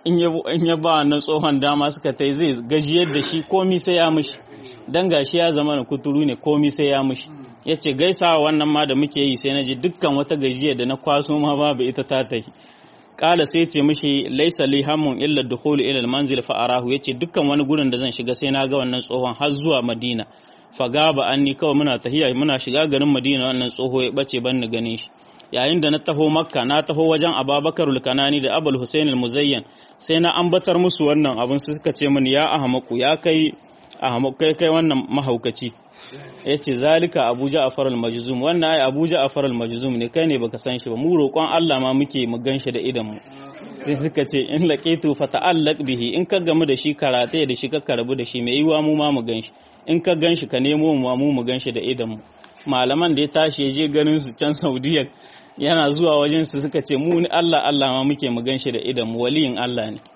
in ya ba wannan tsohon dama suka tai zai gajiyar da shi komi sai ya mishi dan gashi ya zama na kuturu ne komi sai ya mishi yace gaisawa wannan ma da muke yi sai na ji dukkan wata gajiya da na kwaso ma babu ita ta tahi kala sai ce mishi laisa li hamun illa dukhul ila almanzil fa arahu yace dukkan wani gurin da zan shiga sai na ga wannan tsohon har zuwa Madina fagaba anni kawai muna tahiya muna shiga garin Madina wannan tsoho ya bace ban ni ganin shi yayin da na taho Makka na taho wajen Abubakar al-Kanani da Abul Husain al-Muzayyan sai na ambatar musu wannan abun su suka ce mini ya ahmaku ya kai ahmaku kai kai wannan mahaukaci yace zalika Abu Ja'far al-Majzum wannan ai Abu Ja'far al-Majzum ne kai ne baka san shi ba mu roƙon Allah ma muke mu ganshi da idan mu sai suka ce in laqitu fata'allaq bihi in ka gamu da shi karate da shi ka karabu da shi mai yiwa mu ma mu ganshi in ka ganshi ka nemo mu mu mu ganshi da idan mu malaman da ya tashi ya je ganin su can Saudiya yana zuwa wajen su suka ce mu ni Allah Allah ma muke mu ganshi da idan mu waliyin Allah ne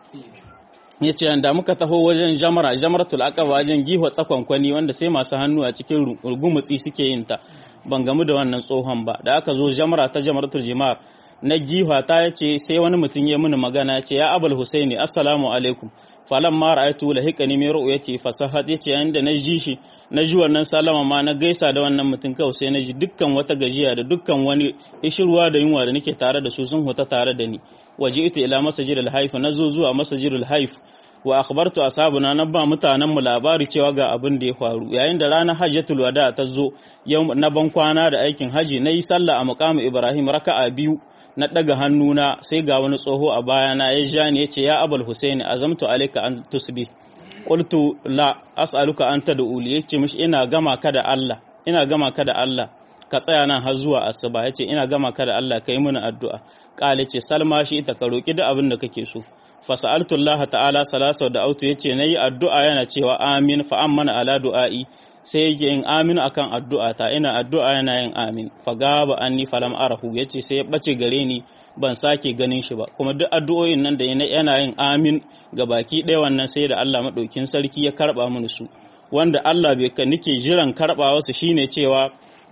yace yanda muka taho wajen jamra jamratul aqaba wajen giwa tsakon kwani wanda sai masu hannu a cikin rugumutsi suke yin ta ban gamu da wannan tsohon ba da aka zo jamra ta jamratul jimar na giwa ta yace sai wani mutum ya mini magana yace ya Abul Husaini assalamu alaikum falamma ra'aytu lahiqani min ru'yati fasahat yace yanda na ji shi na ji wannan salama ma na gaisa da wannan mutum kawai sai na ji dukkan wata gajiya da dukkan wani ishirwa da yunwa da nake tare da su sun huta tare da ni waji'tu ila masjidil haif nazo zuwa masjidil haif wa akhbartu ashabuna na ba mutanen mu labari cewa ga abin da ya faru yayin da ranar hajjatul wada ta zo yau na ban kwana da aikin haji nayi sallah a maqam Ibrahim raka'a biyu na daga hannuna sai ga wani tsoho a bayana ya ja ni yace ya Abul Husaini azamtu alayka an tusbih qultu la as'aluka an tad'u li yace mishi ina gama ka da Allah ina gama ka da Allah ka tsaya nan har zuwa asuba yace ina gama ka da Allah kai mini addu'a kale ce salma shi ta ka roki da abin da kake so fa sa'altu Allah ta'ala salasa da autu yace nayi addu'a yana cewa amin fa amana ala du'ai sai yake yin amin akan addu'a ta ina addu'a yana yin amin fa gaba anni falam arahu yace sai ya bace gare ni ban sake ganin shi ba kuma duk addu'o'in nan da yana yin amin ga baki ɗaya wannan sai da Allah madaukin sarki ya karba mini su wanda Allah bai ka nike jiran karbawa su shine cewa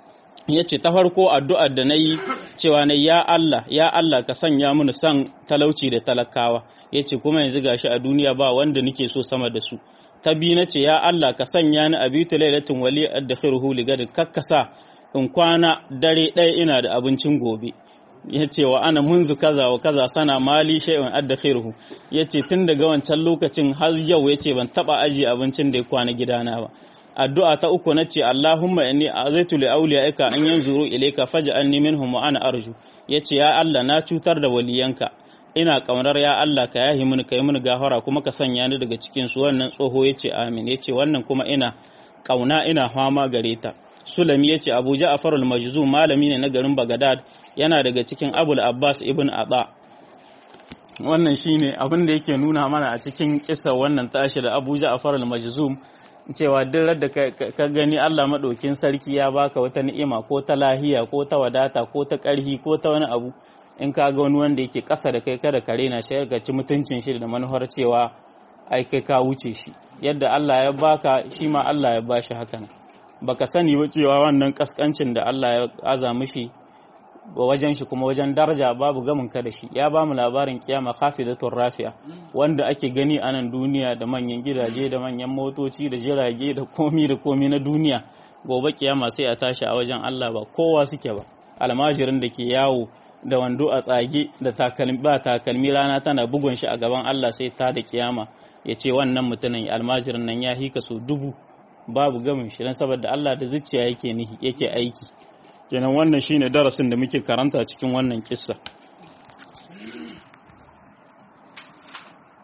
yace ta farko addu'ar da nayi cewa na ya Allah ya Allah ka sanya mini san talauci da talakawa yace kuma yanzu gashi a duniya ba wanda nike so sama da su ta bi nace ya Allah ka sanya ni abitu lailatin wali adkhiruhu ligadin kakkasa in kwana dare ɗaya ina da abincin gobe yace wa ana munzu kaza wa kaza sana mali shay'un adkhiruhu yace tun daga wancan lokacin har yau yace ban taba aji abincin da ya kwana gidana ba addu'a ta uku nace Allahumma inni azaitu li awliyaika an yanzuru ilayka faj'alni minhum wa ana arju yace ya Allah na cutar da waliyanka ina kaunar ya Allah ka yahi mini kai mini gafara kuma ka sanya ni daga cikin su wannan tsoho yace amin yace wannan kuma ina kauna ina fama gare ta Sulami yace Abu Ja'far al-Majzum malami ne na garin Baghdad yana daga cikin Abul Abbas ibn Adha wannan shine abin da yake nuna mana a cikin kissa wannan tashi da Abu Ja'far al-Majzum cewa duk da ka gani Allah madaukin sarki ya baka wata ni'ima ko ta lahiya ko ta wadata ko ta ƙarhi ko ta wani abu in ka ga wani wanda yake ƙasa da kai kada kare na shi ka ci mutuncin shi da manufar cewa ai kai ka wuce shi yadda Allah ya baka shi ma Allah ya bashi haka nan baka sani ba cewa wannan kaskancin da Allah ya aza mishi wajen shi kuma wajen daraja babu gamin ka da shi ya ba mu labarin kiyama khafidatur rafi'a wanda ake gani a nan duniya da manyan gidaje da manyan motoci da jirage da komi da komi na duniya gobe kiyama sai a tashi a wajen Allah ba kowa suke ba almajirin da ke yawo da wando a tsage da takalmi ba takalmi rana tana bugun shi a gaban Allah sai ta da kiyama ya ce wannan mutumin almajirin nan ya hika so dubu babu gamin shi dan saboda Allah da zuciya yake nihi yake aiki kenan wannan shine darasin da muke karanta cikin wannan kissa